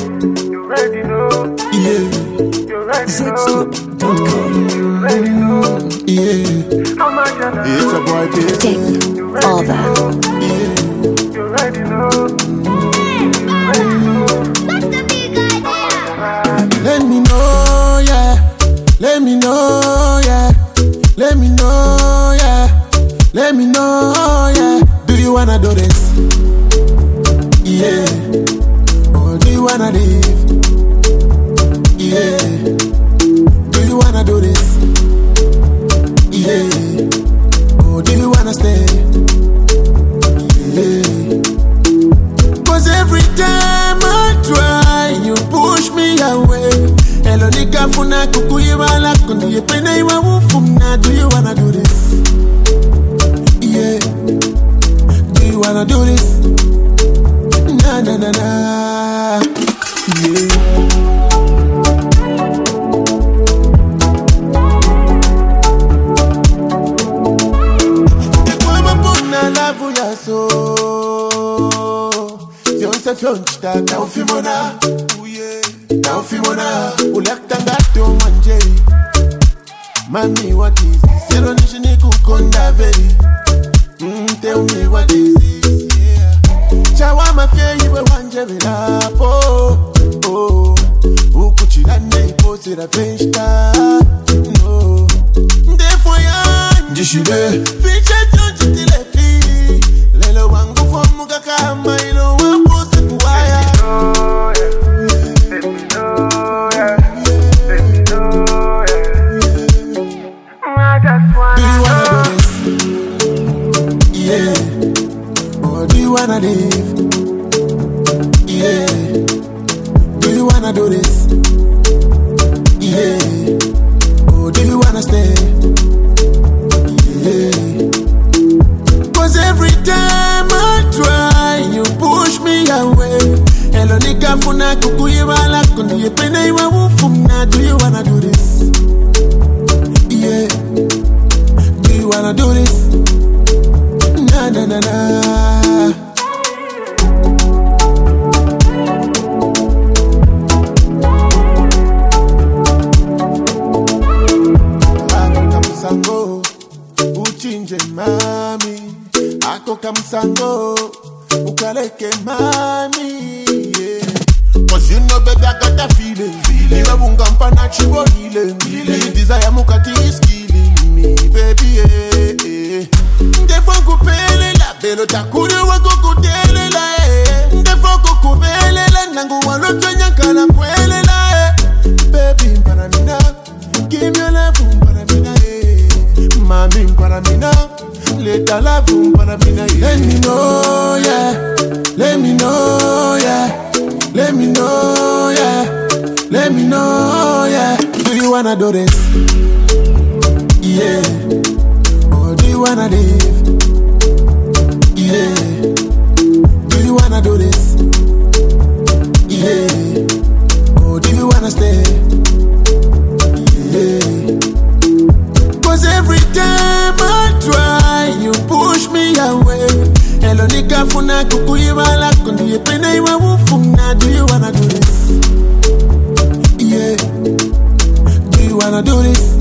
You already know. Yeah. You already know. Zexclub.com. You already know. Yeah. How much I know. It's a boy, baby. Dick, all that. Yeah. You already know. Let me know, yeah. Let me know, yeah. Let me know, yeah. Let me know, yeah. Do you wanna do this? Yeah. Or do you wanna leave? Yeah. Do you wanna do this? Yeah. Or do you wanna stay? Yeah. Cause every time I try, you push me away. Hello, nika funa kukuiwa la kundi yepene iwa ufuna. Do you wanna do this? Yeah. Do you wanna do this? Na na na na. Yeah. Love ya so. Si on se fionchita, na ufimona. Uye, na ufimona. Ulekta to manje. Mami, what is this? Zero nishini kukonda vei. Tell me what is this? Yeah. Chawama fye iwe wanje vilapo. Oh, ukuchilane ipo sira fenchita. No, ndefo ya njishide. Fiche chonchitile. Lelo wangu fomu kakama ilo wapo sikuwaya. Let me know, yeah. Let me know, yeah. I just wanna. Do you wanna do this? Yeah. Or do you wanna leave? Yeah. Do you wanna do this? Yeah. Or do you wanna stay? Yeah. Cause every time I try, you push me away. Hello, nika funa kukuiwa la kundi yepene iwa ufuna. Do you wanna do this? Yeah. Do you wanna do this? Na na na na. Ako kamsango, uchinje mami. Ako kamsango, ukaleke mami. Yeah. Cause you know baby I got that feeling. Iwe bungampa na chibo healing. The desire mukati is killing me, baby. Yeah. Ndefo kupele la belo takuri wako kutele la. Ndefo kukubele la nangu waloto nyankala kwele la. Baby mparamina, give me your love mparamina. Mami mparamina, leta love mparamina. Let me know, yeah. Let me know, yeah. Let me know, yeah. Let me know, yeah. Do you wanna do this? Yeah. Or do you wanna leave? Yeah. Do you wanna do this? Yeah. Or do you wanna stay? Yeah. Cause every time I try, you push me away. Hello, nika funa kukuiwa la kundi yepene iwa ufuna. Do you wanna do this? Yeah. Do you wanna do this?